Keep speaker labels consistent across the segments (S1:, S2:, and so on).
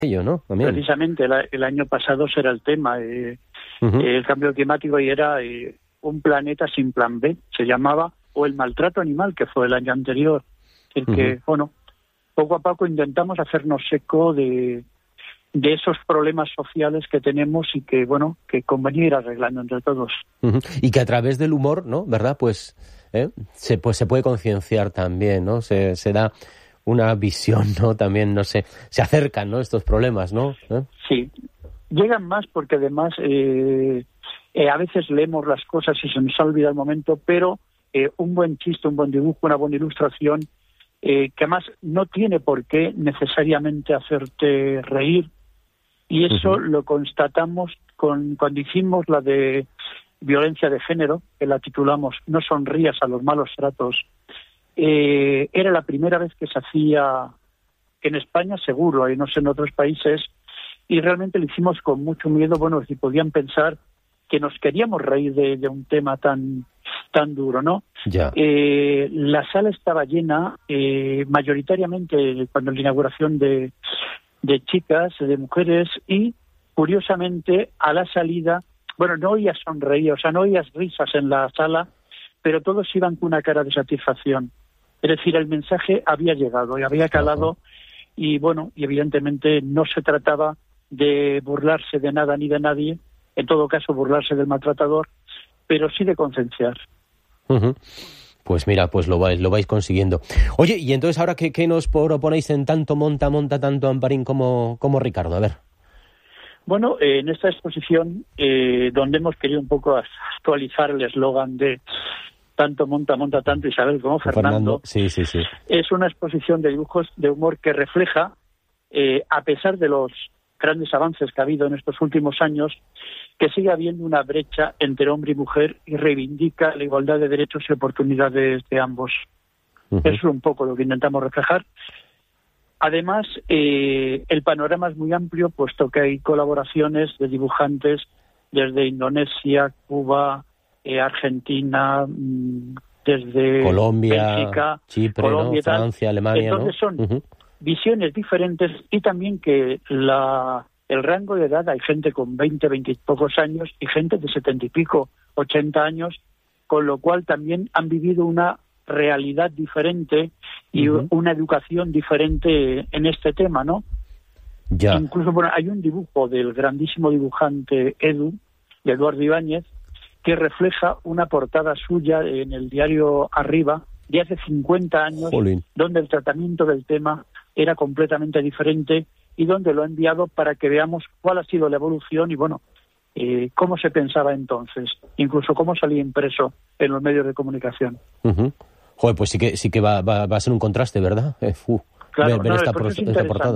S1: ello, ¿no? También.
S2: Precisamente el año pasado será el tema, el cambio climático, y era un planeta sin plan B, se llamaba, o el maltrato animal, que fue el año anterior. El que, bueno, poco a poco intentamos hacernos eco de esos problemas sociales que tenemos y que, bueno, que convenía ir arreglando entre todos.
S1: Y que a través del humor, ¿no? ¿Verdad? Pues se puede concienciar también, ¿no? Se da una visión, ¿no? También, no sé, se acercan, ¿no? Estos problemas, ¿no?
S2: Sí, llegan más porque además a veces leemos las cosas y se nos ha olvidado el momento, pero un buen chiste, un buen dibujo, una buena ilustración, que además no tiene por qué necesariamente hacerte reír, y eso lo constatamos cuando hicimos la de violencia de género, que la titulamos No sonrías a los malos tratos. Era la primera vez que se hacía en España, seguro, y no sé en otros países, y realmente lo hicimos con mucho miedo. Bueno, si podían pensar que nos queríamos reír de un tema tan duro, ¿no?
S1: Ya.
S2: La sala estaba llena, mayoritariamente cuando la inauguración de chicas, de mujeres, y curiosamente a la salida, bueno, no oías sonreír, o sea, no oías risas en la sala, pero todos iban con una cara de satisfacción. Es decir, el mensaje había llegado y había calado, y bueno, y evidentemente no se trataba de burlarse de nada ni de nadie, en todo caso burlarse del maltratador, pero sí de concienciar.
S1: Pues mira, pues lo vais consiguiendo. Oye, y entonces ahora, ¿qué nos proponéis en tanto monta, tanto Amparín como Ricardo? A ver.
S2: Bueno, en esta exposición, donde hemos querido un poco actualizar el eslogan de tanto monta, tanto Isabel como Fernando.
S1: Sí.
S2: Es una exposición de dibujos de humor que refleja, a pesar de los grandes avances que ha habido en estos últimos años, que sigue habiendo una brecha entre hombre y mujer, y reivindica la igualdad de derechos y oportunidades de ambos. Eso es un poco lo que intentamos reflejar. Además, el panorama es muy amplio, puesto que hay colaboraciones de dibujantes desde Indonesia, Cuba, Argentina, desde
S1: Colombia,
S2: Bélgica,
S1: Chipre,
S2: Colombia,
S1: ¿no? Francia, Alemania,
S2: entonces son visiones diferentes, y también que el rango de edad, hay gente con 20 y pocos años y gente de 70 y pico, 80 años, con lo cual también han vivido una realidad diferente y una educación diferente en este tema, ¿no?
S1: Ya.
S2: Incluso, bueno, hay un dibujo del grandísimo dibujante de Eduardo Ibáñez, que refleja una portada suya en el diario Arriba de hace 50 años, donde el tratamiento del tema era completamente diferente, y donde lo ha enviado para que veamos cuál ha sido la evolución y, bueno, cómo se pensaba entonces, incluso cómo salía impreso en los medios de comunicación.
S1: Joder, pues sí que va a ser un contraste, ¿verdad?
S2: Claro,
S1: ver esta portada.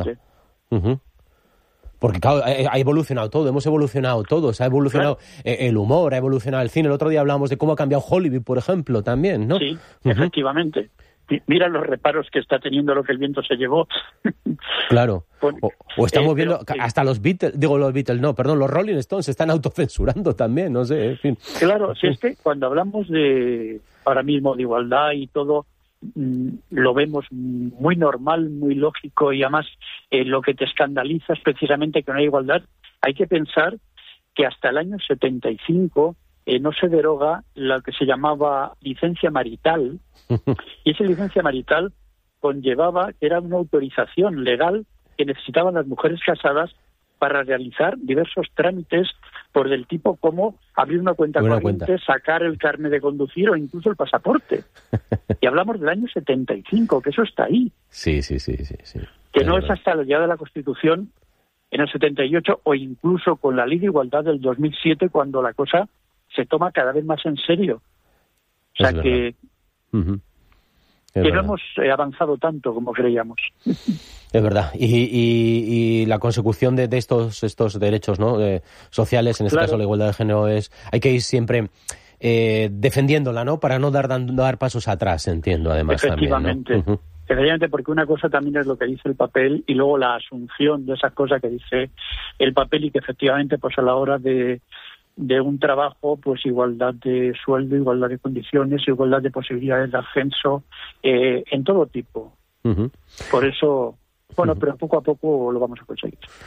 S1: Porque claro, ha evolucionado todo, hemos evolucionado todos, ha evolucionado el humor, ha evolucionado el cine. El otro día hablábamos de cómo ha cambiado Hollywood, por ejemplo, también, ¿no?
S2: Sí, efectivamente. Mira los reparos que está teniendo lo que el viento se llevó.
S1: Claro. O estamos viendo hasta los Beatles, los Rolling Stones se están autocensurando también, no sé, en fin.
S2: Claro, si es que cuando hablamos ahora mismo de igualdad y todo, lo vemos muy normal, muy lógico, y además lo que te escandaliza es precisamente que no hay igualdad. Hay que pensar que hasta el año 75 no se deroga lo que se llamaba licencia marital, y esa licencia marital conllevaba que era una autorización legal que necesitaban las mujeres casadas para realizar diversos trámites por del tipo como abrir una cuenta corriente, sacar el carnet de conducir o incluso el pasaporte. Y hablamos del año 75, que eso está ahí.
S1: Sí.
S2: Que no es hasta la llegada de la Constitución en el 78, o incluso con la Ley de Igualdad del 2007, cuando la cosa se toma cada vez más en serio. O sea que no hemos avanzado tanto como creíamos.
S1: Es verdad. Y la consecución de estos derechos, ¿no? Sociales, en este caso la igualdad de género, hay que ir siempre defendiéndola, ¿no? Para no dar pasos atrás, entiendo, además.
S2: Efectivamente.
S1: También, ¿no?
S2: Efectivamente, porque una cosa también es lo que dice el papel, y luego la asunción de esas cosas que dice el papel, y que efectivamente, pues a la hora de un trabajo, pues igualdad de sueldo, igualdad de condiciones, igualdad de posibilidades de ascenso, en todo tipo. Por eso Bueno, pero poco a poco lo vamos a conseguir.